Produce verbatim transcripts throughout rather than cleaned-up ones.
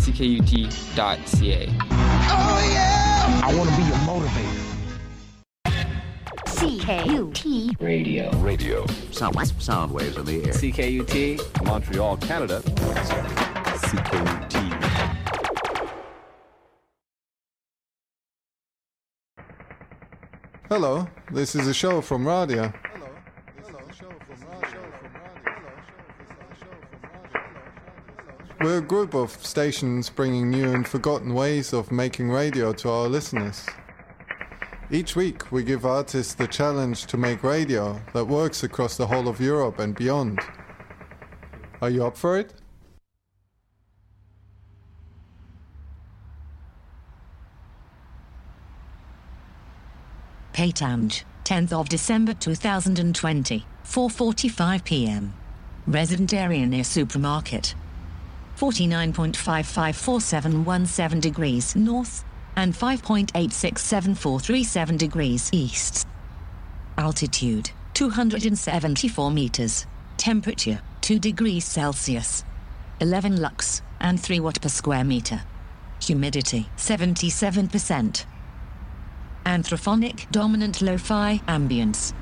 c k u t dot c a. Oh yeah! I want to be your motivator. C K U T Radio. Radio. Sound, sound waves in the air. C K U T, Montreal, Canada. C K U T. Hello, this is a show from Radio. We're a group of stations bringing new and forgotten ways of making radio to our listeners. Each week we give artists the challenge to make radio that works across the whole of Europe and beyond. Are you up for it? Pétange, tenth of December two thousand twenty, four forty-five p m Resident area near supermarket. forty-nine point five five four seven one seven degrees north and five point eight six seven four three seven degrees east. Altitude, two hundred seventy-four meters. Temperature, two degrees Celsius. eleven lux and three watt per square meter. Humidity, seventy-seven percent. Anthrophonic dominant lo-fi ambience.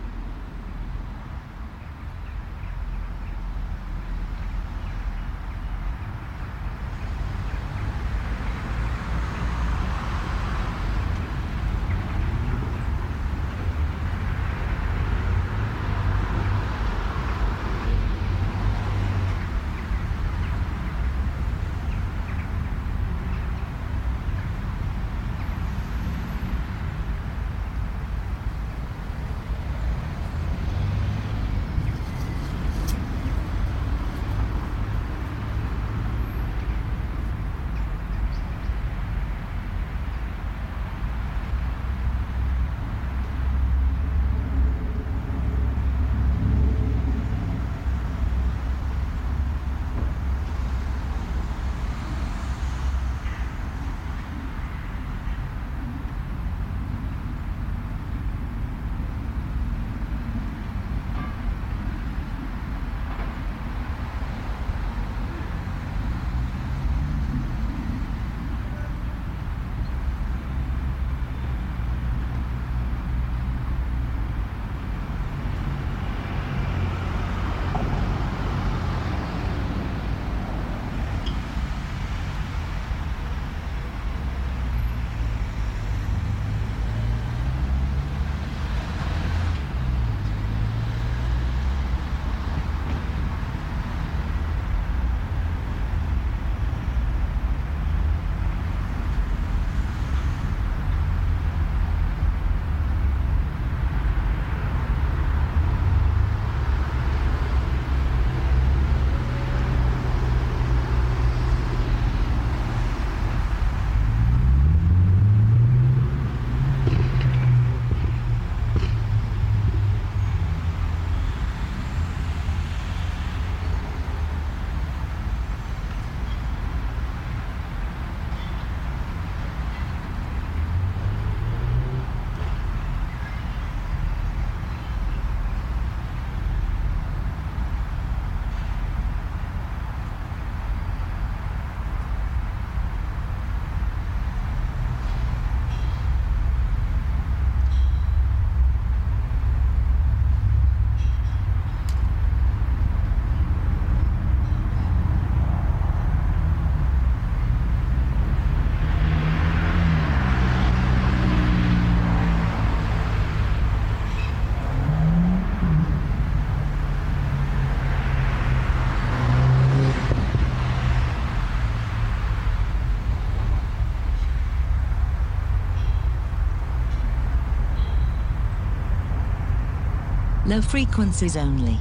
Low frequencies only.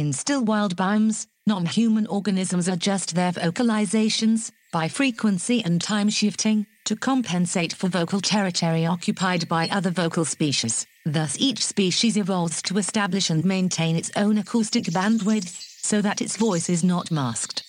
In still wild biomes, non-human organisms adjust their vocalizations by frequency and time shifting to compensate for vocal territory occupied by other vocal species. Thus each species evolves to establish and maintain its own acoustic bandwidth so that its voice is not masked.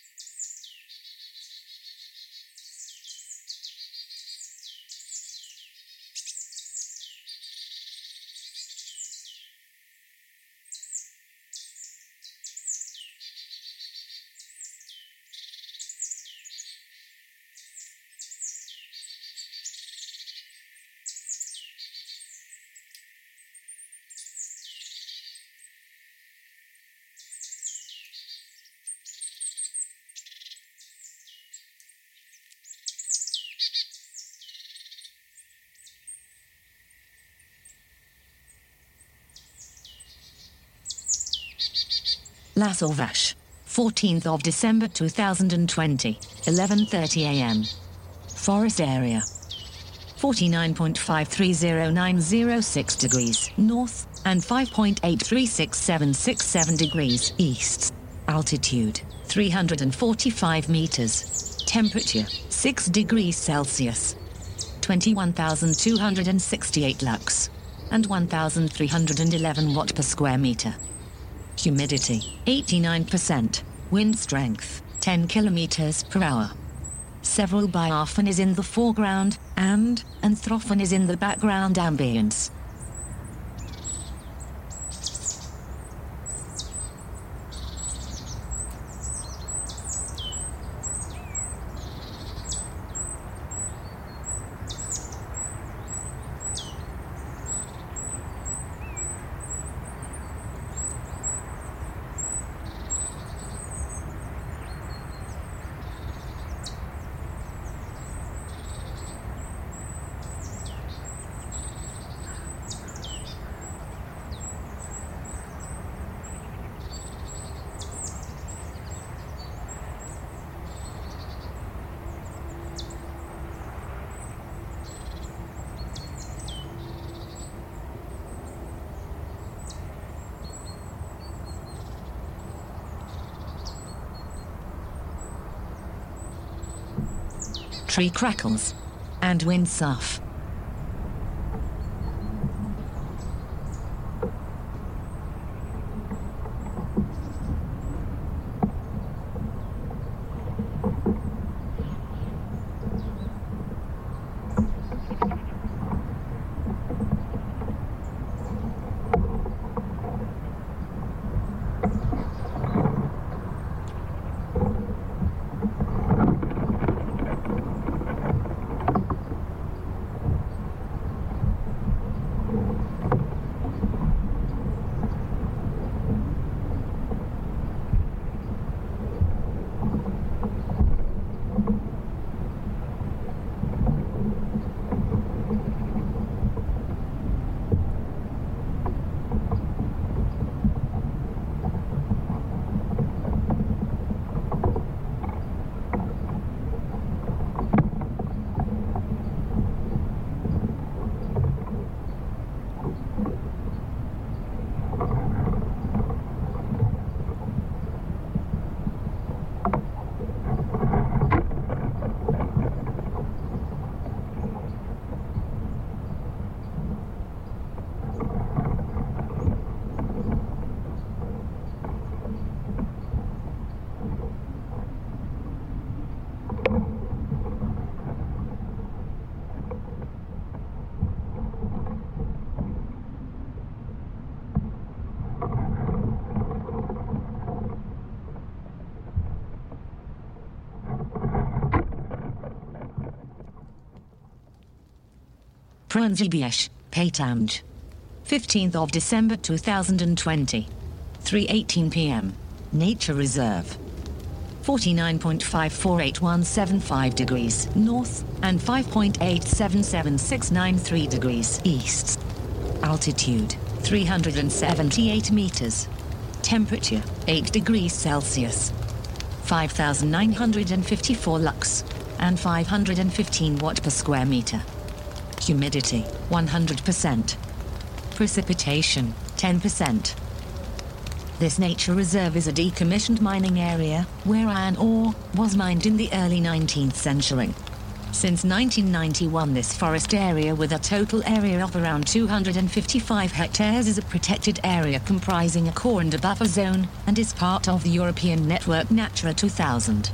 La Sauvage, fourteenth of December two thousand twenty, eleven thirty a m Forest area. forty-nine point five three zero nine zero six degrees north and five point eight three six seven six seven degrees east. Altitude, three hundred forty-five meters. Temperature, six degrees Celsius. twenty-one thousand two hundred sixty-eight lux. And one thousand three hundred eleven watt per square meter. Humidity, eighty-nine percent. Wind strength, ten kilometers per hour. Several biophonies in the foreground, and anthrophonies in the background ambience. Tree crackles and wind sough. Pranzibiesh, Paytanj. fifteenth of December two thousand twenty. three eighteen p m Nature Reserve. forty-nine point five four eight one seven five degrees north and five point eight seven seven six nine three degrees east. Altitude, three hundred seventy-eight meters. Temperature, eight degrees Celsius. five thousand nine hundred fifty-four lux and five hundred fifteen watt per square meter. Humidity, one hundred percent. Precipitation, ten percent. This nature reserve is a decommissioned mining area where iron ore was mined in the early nineteenth century. Since nineteen ninety-one, this forest area, with a total area of around two hundred fifty-five hectares, is a protected area comprising a core and a buffer zone, and is part of the European network Natura two thousand.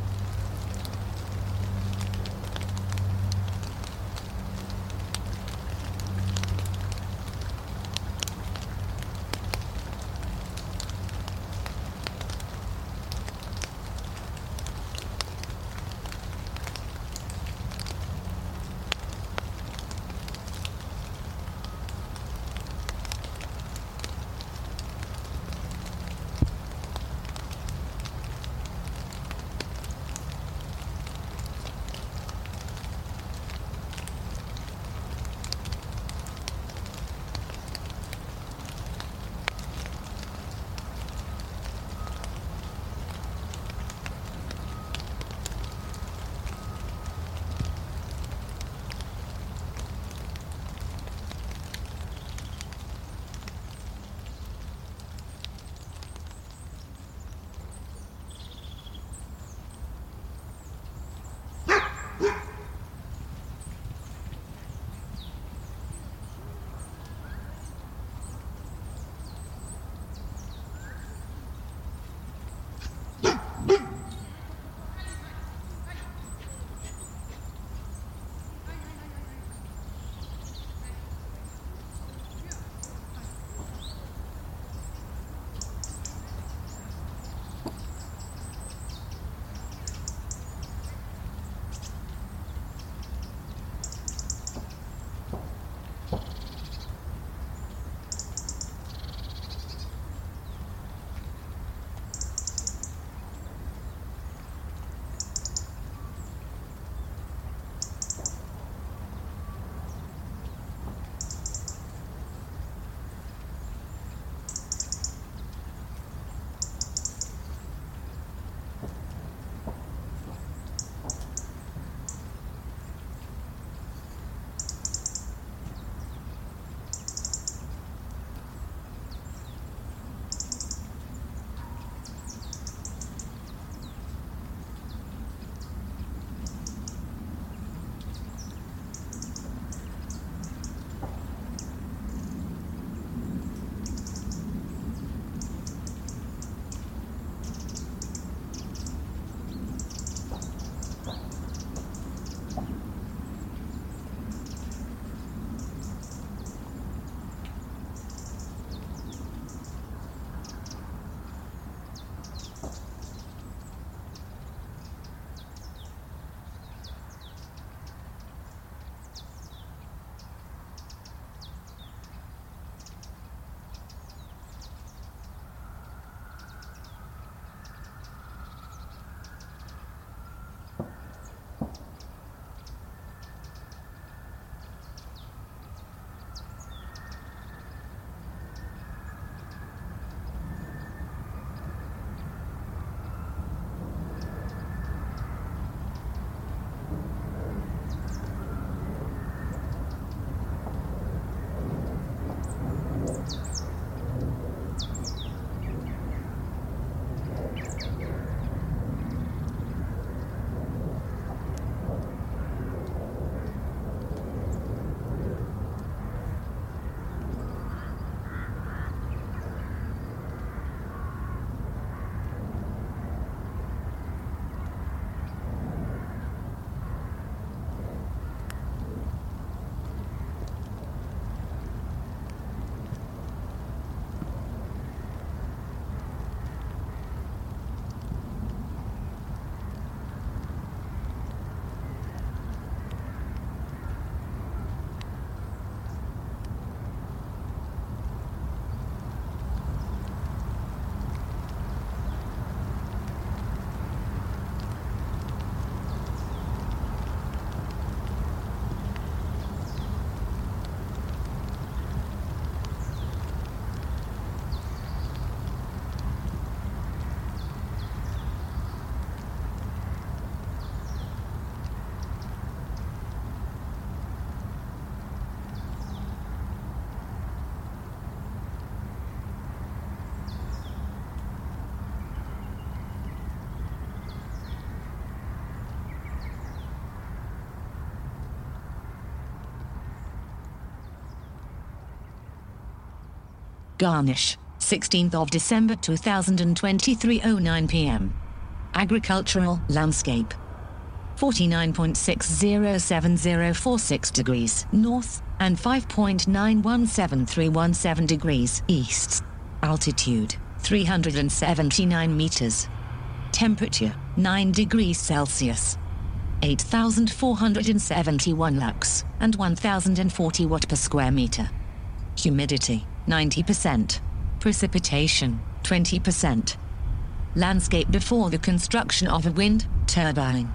Garnish, sixteenth of December two thousand twenty-three, oh nine p m Agricultural landscape. forty-nine point six zero seven zero four six degrees north and five point nine one seven three one seven degrees east. Altitude, three hundred seventy-nine meters. Temperature, nine degrees Celsius. eight thousand four hundred seventy-one lux and one thousand forty watt per square meter. Humidity, ninety percent. Precipitation, twenty percent. Landscape before the construction of a wind turbine.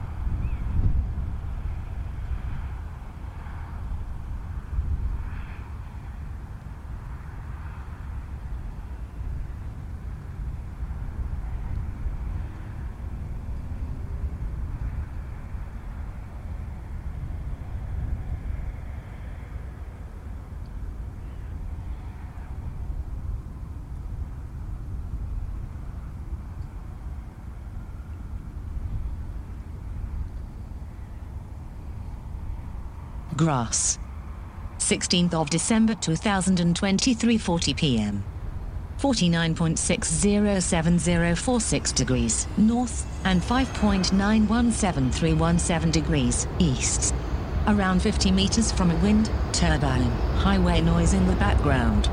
Grass. sixteenth of December two thousand twenty-three, forty p m forty-nine point six zero seven zero four six degrees north and five point nine one seven three one seven degrees east. Around fifty meters from a wind turbine. Highway noise in the background.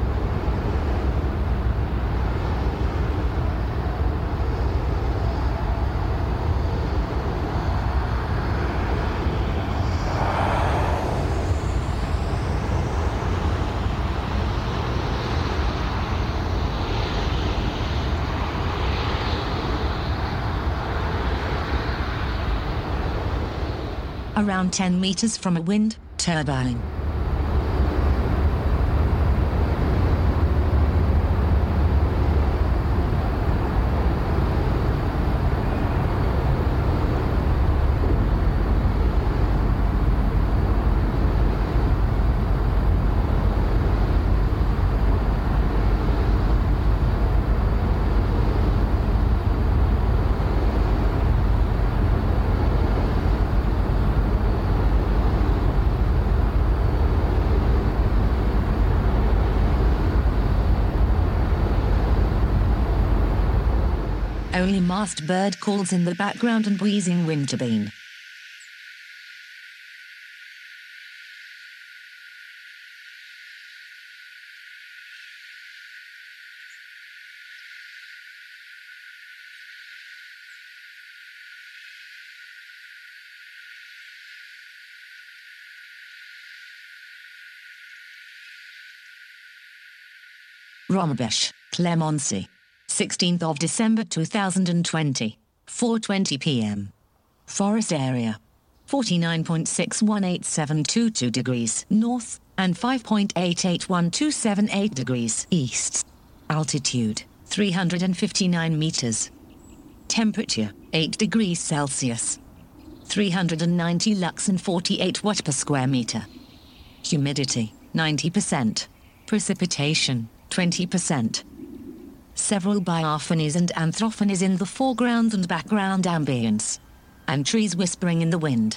Around ten meters from a wind turbine. Only mast bird calls in the background and wheezing wind turbine. Romabesh, Clemency. sixteenth of December two thousand twenty, four twenty p m Forest area. forty-nine point six one eight seven two two degrees north and five point eight eight one two seven eight degrees east. Altitude, three hundred fifty-nine meters. Temperature, eight degrees Celsius. three hundred ninety lux and forty-eight watt per square meter. Humidity, ninety percent. Precipitation, twenty percent. Several biophonies and anthrophonies in the foreground and background ambience. And trees whispering in the wind.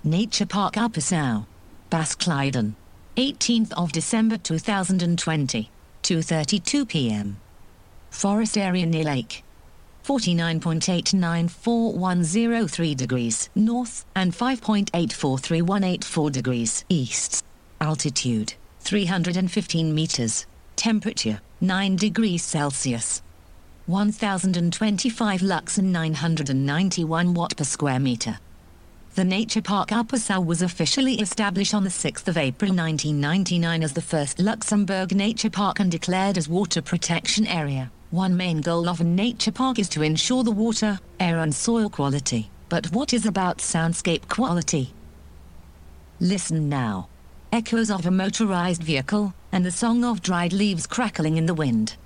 Nature Park Upper Sow, Bascleiden, eighteenth of December two thousand twenty, two thirty-two p m Forest area near lake, forty-nine point eight nine four one zero three degrees north and five point eight four three one eight four degrees east. Altitude, three hundred fifteen meters. Temperature, nine degrees Celsius. one thousand twenty-five lux and nine hundred ninety-one watt per square meter. The Nature Park Upper Sow was officially established on the sixth of April nineteen ninety-nine as the first Luxembourg nature park and declared as water protection area. One main goal of a nature park is to ensure the water, air and soil quality. But what is about soundscape quality? Listen now. Echoes of a motorized vehicle, and the song of dried leaves crackling in the wind.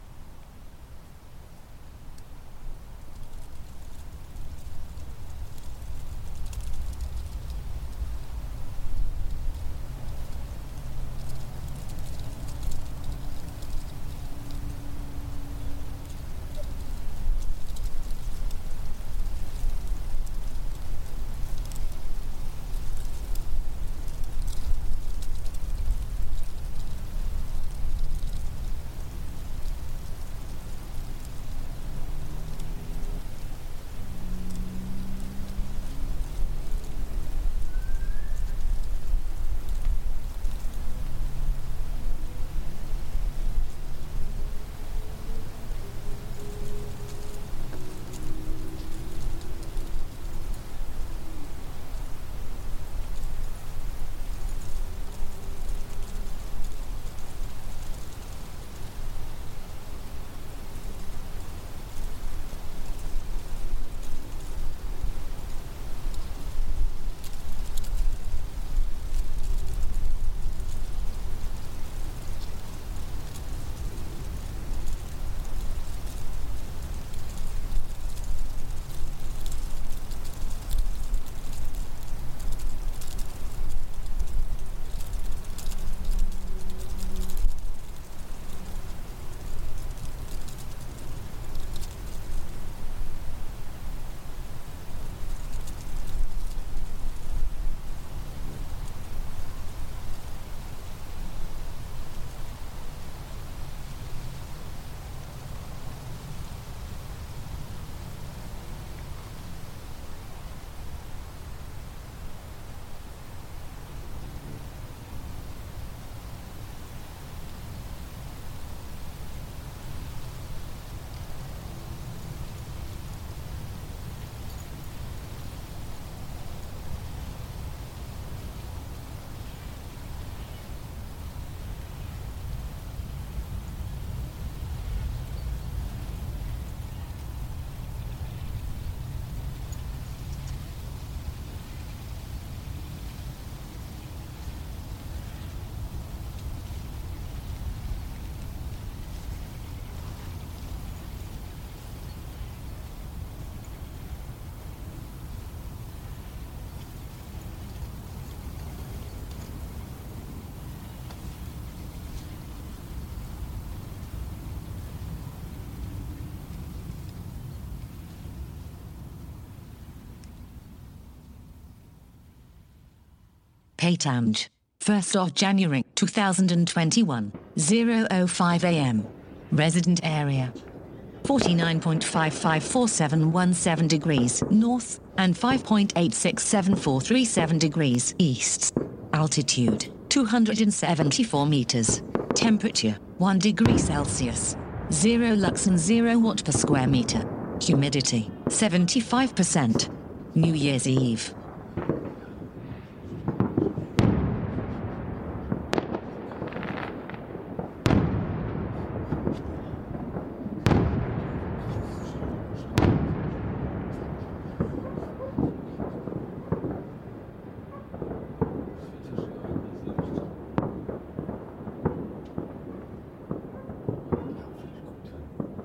Pétange, first of January two thousand twenty-one, zero oh five a m Resident area, forty-nine point five five four seven one seven degrees north and five point eight six seven four three seven degrees east. Altitude, two hundred seventy-four meters. Temperature, one degree Celsius. zero lux and zero watt per square meter. Humidity, seventy-five percent. New Year's Eve.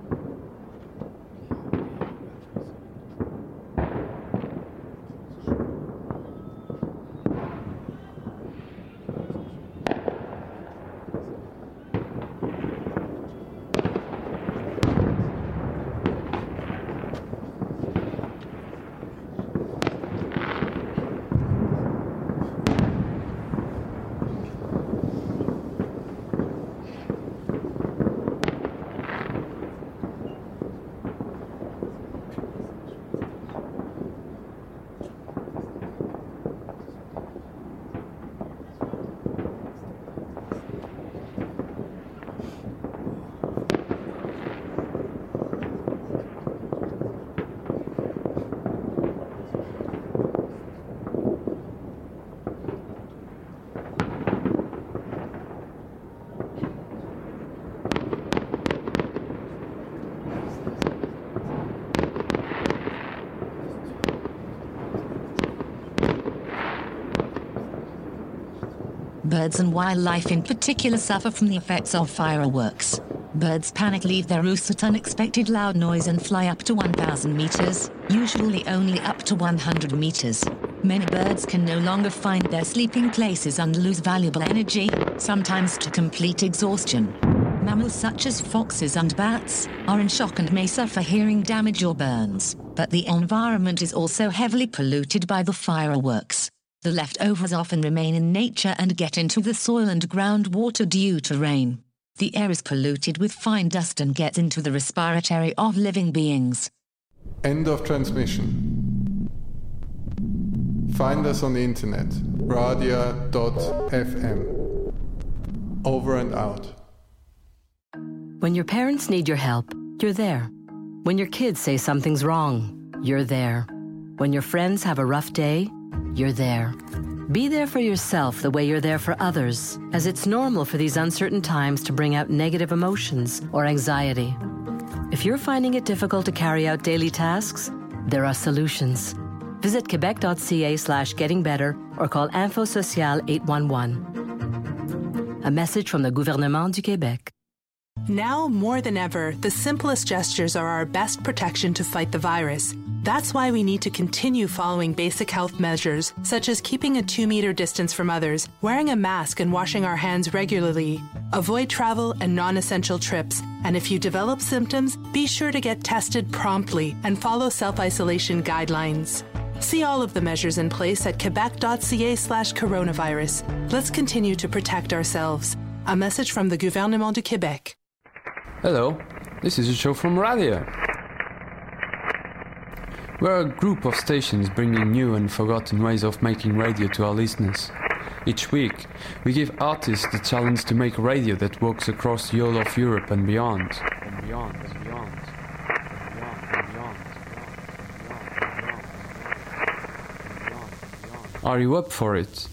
Ja, Birds and wildlife in particular suffer from the effects of fireworks. Birds panic, leave their roosts at unexpected loud noise and fly up to one thousand meters, usually only up to one hundred meters. Many birds can no longer find their sleeping places and lose valuable energy, sometimes to complete exhaustion. Mammals such as foxes and bats are in shock and may suffer hearing damage or burns, but the environment is also heavily polluted by the fireworks. The leftovers often remain in nature and get into the soil and groundwater due to rain. The air is polluted with fine dust and gets into the respiratory of living beings. End of transmission. Find us on the internet, radia dot f m. Over and out. When your parents need your help, you're there. When your kids say something's wrong, you're there. When your friends have a rough day, you're there. Be there for yourself the way you're there for others, as it's normal for these uncertain times to bring out negative emotions or anxiety. If you're finding it difficult to carry out daily tasks, there are solutions. Visit quebec.ca slash getting better or call Info Social eight one one. A message from the Gouvernement du Québec. Now more than ever, the simplest gestures are our best protection to fight the virus. That's why we need to continue following basic health measures, such as keeping a two-meter distance from others, wearing a mask and washing our hands regularly. Avoid travel and non-essential trips, and if you develop symptoms, be sure to get tested promptly and follow self-isolation guidelines. See all of the measures in place at quebec.ca slash coronavirus. Let's continue to protect ourselves. A message from the Gouvernement du Québec. Hello, this is a show from Radia. We're a group of stations bringing new and forgotten ways of making radio to our listeners. Each week, we give artists the challenge to make radio that works across the whole of Europe and beyond. And beyond, and beyond, and beyond, and beyond, and beyond. Are you up for it?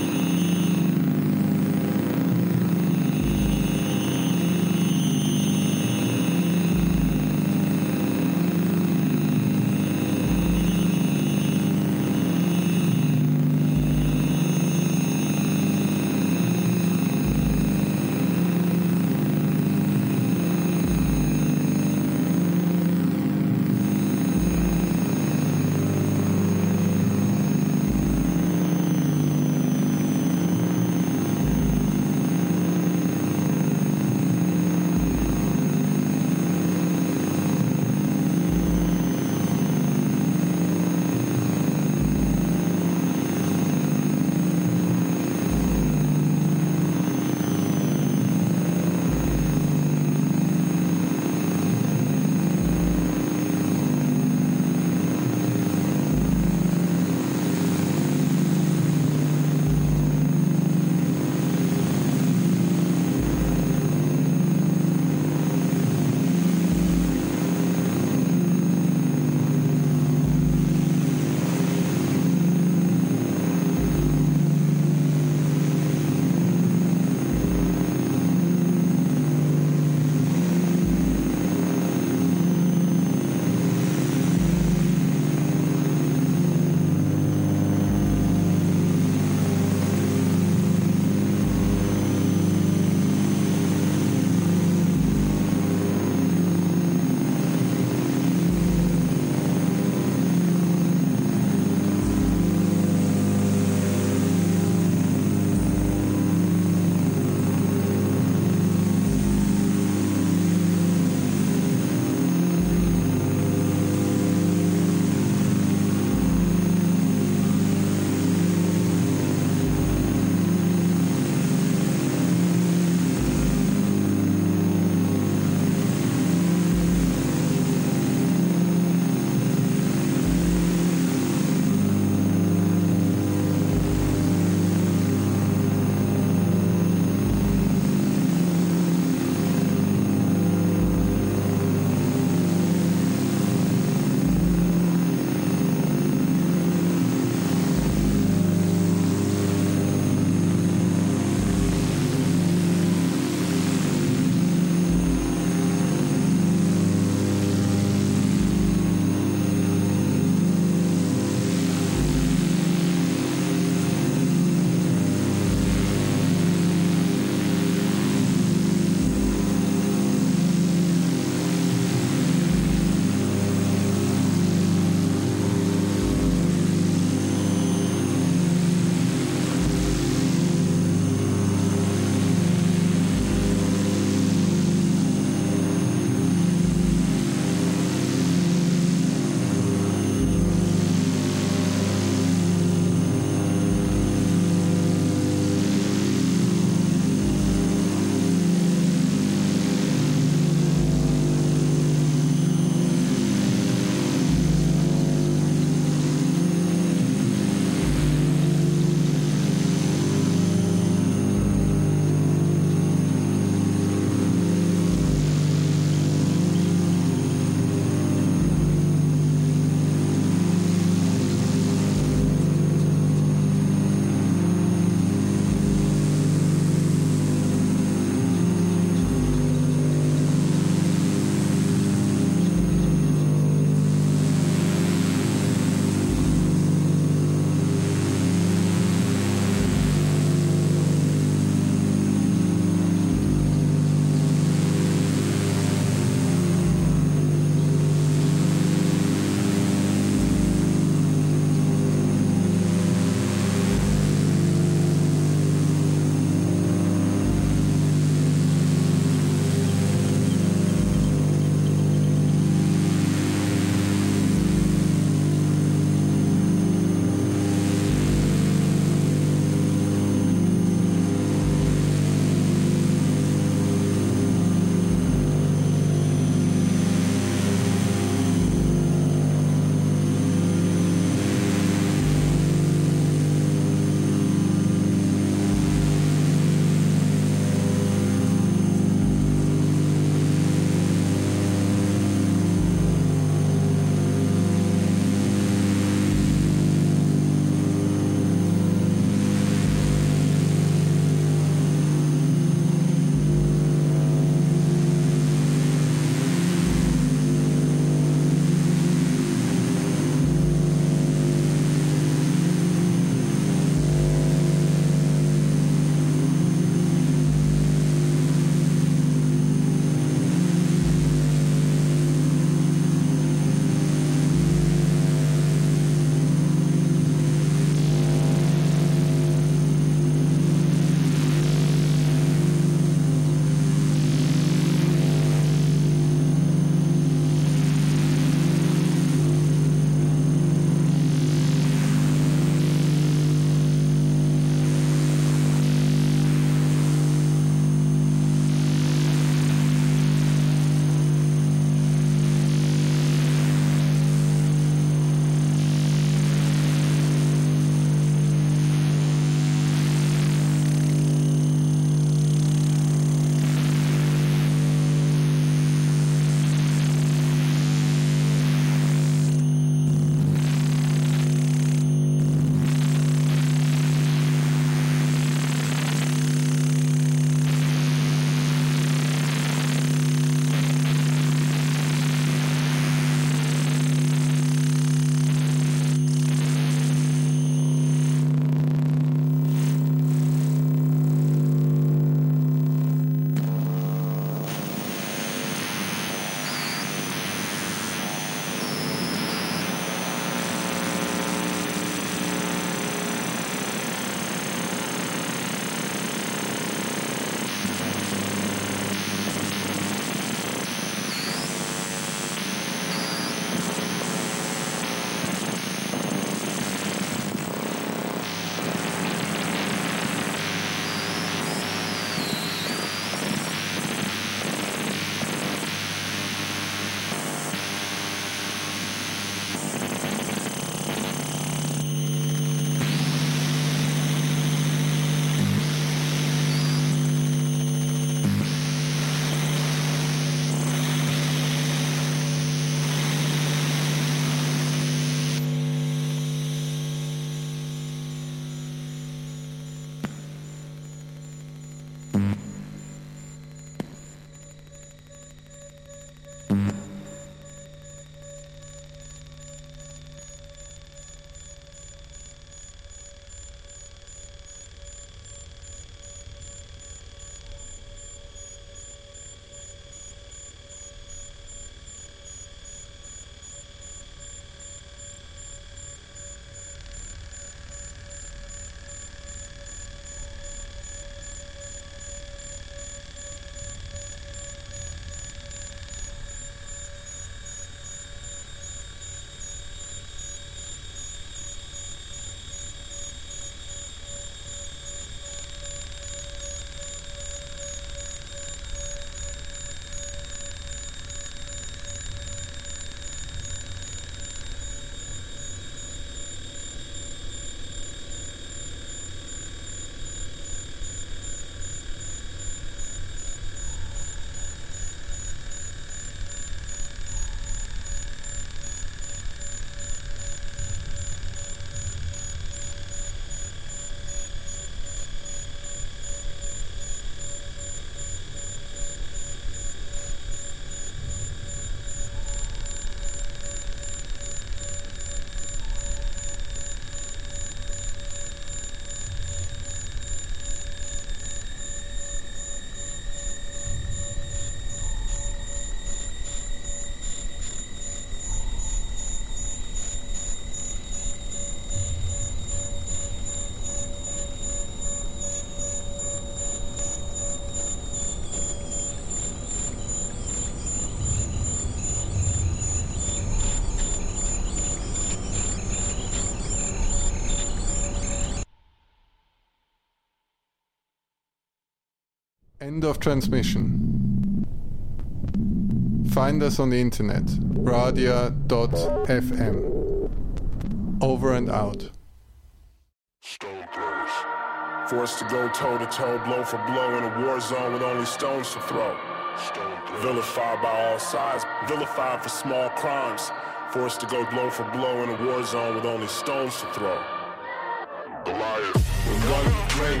End of transmission. Find us on the internet, radia dot f m. Over and out. Stone throws. Forced to go toe to toe, blow for blow in a war zone with only stones to throw. Vilified by all sides, vilified for small crimes. Forced to go blow for blow in a war zone with only stones to throw. Goliath. We're gonna blink.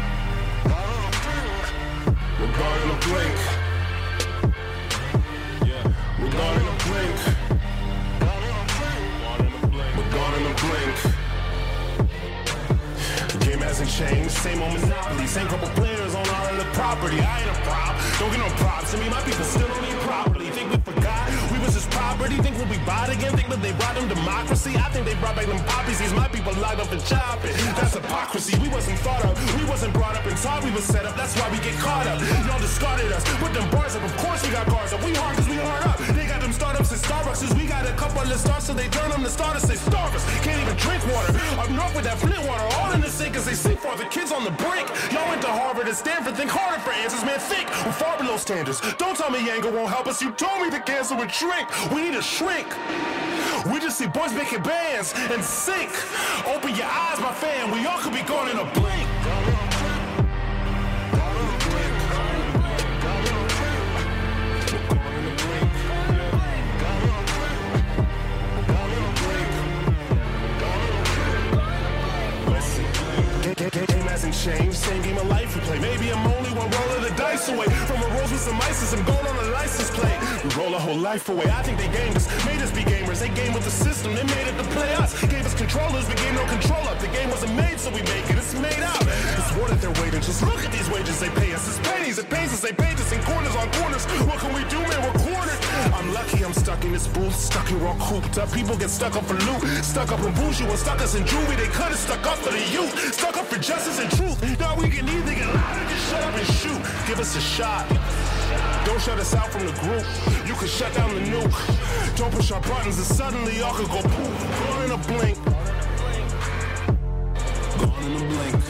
We're gonna blink. We're gonna blink. We're gonna blink. The game hasn't changed, same old Monopoly, same couple players on our other property. I ain't a prop, don't get no props to me. My people still don't need property. Think we forgot we was just property? Think we'll be bought again? Think that they brought them democracy? I think they brought back them poppies. These my people locked up and chopping. That's hypocrisy. We wasn't thought of, we wasn't brought up and taught. We was set up. That's why we get caught up. Y'all discarded us, put them bars up. Of course we got guards up. We hard cause we hard up. They got them startups at Starbucks. We got a couple of stars, so they turn them to starters. They starve us. Can't even drink water. Up north with that Flint water, all in the sink as they sink for the kids on the brink. Y'all went to Harvard and Stanford. Think harder for answers, man. Think we're far below standards. Don't tell me anger won't help us. You told me the cancer would shrink. We need to shrink. We just see boys making bands and sink. Open your eyes, my fan. We all could be gone in a blink. Game hasn't changed, same game of life we play. Maybe I'm only one roll of the dice away from a rose with some ice and some gold on a license plate. We roll our whole life away. I think they gamed us, made us be gamers. They game with the system, they made it to play us. Gave us controllers, we gave no control up. The game wasn't made, so we make it. It's made up. It's worth it, they're waiting. Just look at these wages they pay us. It's pennies, it pays us, they paid us in corners on corners. What can we do, man? We're cornered. I'm lucky I'm stuck in this booth, stuck in raw cooped up. People get stuck up for loot, stuck up in bougie, and stuck us in jewelry. They could have stuck up for the youth, stuck up for justice and truth. Now we can either get loud or just shut up and shoot. Give us a shot. Don't shut us out from the group. You can shut down the nuke. Don't push our buttons and suddenly y'all could go poof. Gone in a blink. Gone in a blink.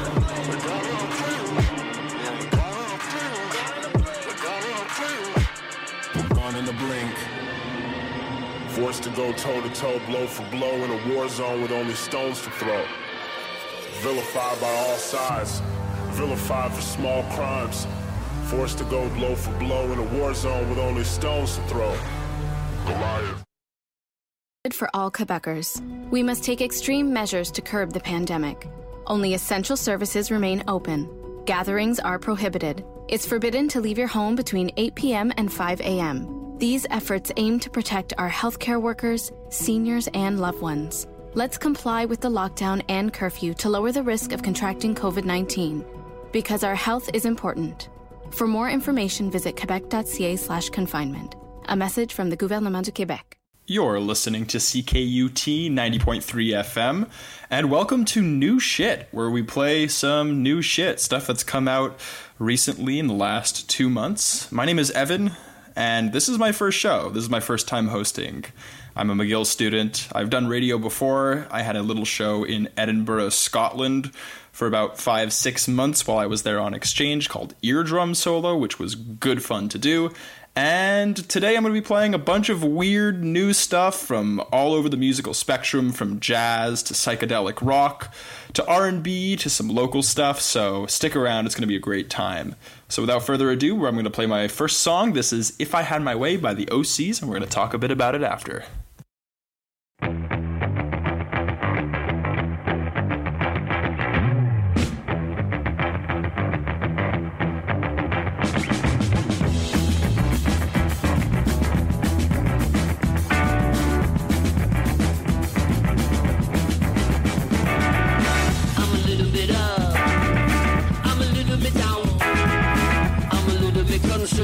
We're gone in a blink. Forced to go toe to toe, blow for blow in a war zone with only stones to throw. Vilified by all sides, vilified for small crimes. Forced to go blow for blow in a war zone with only stones to throw. Goliath. For all Quebecers, we must take extreme measures to curb the pandemic. Only essential services remain open. Gatherings are prohibited. It's forbidden to leave your home between eight p.m. and five a.m. These efforts aim to protect our healthcare workers, seniors, and loved ones. Let's comply with the lockdown and curfew to lower the risk of contracting covid nineteen. Because our health is important. For more information, visit quebec.ca slash confinement. A message from the Gouvernement du Québec. You're listening to C K U T ninety point three F M, and welcome to New Shit, where we play some new shit, stuff that's come out recently in the last two months. My name is Evan, and this is my first show. This is my first time hosting. I'm a McGill student. I've done radio before. I had a little show in Edinburgh, Scotland for about five, six months while I was there on exchange called Eardrum Solo, which was good fun to do. And today I'm going to be playing a bunch of weird new stuff from all over the musical spectrum, from jazz to psychedelic rock to R and B to some local stuff, so stick around, it's going to be a great time. So without further ado, I'm going to play my first song. This is If I Had My Way by the O Cs, and we're going to talk a bit about it after.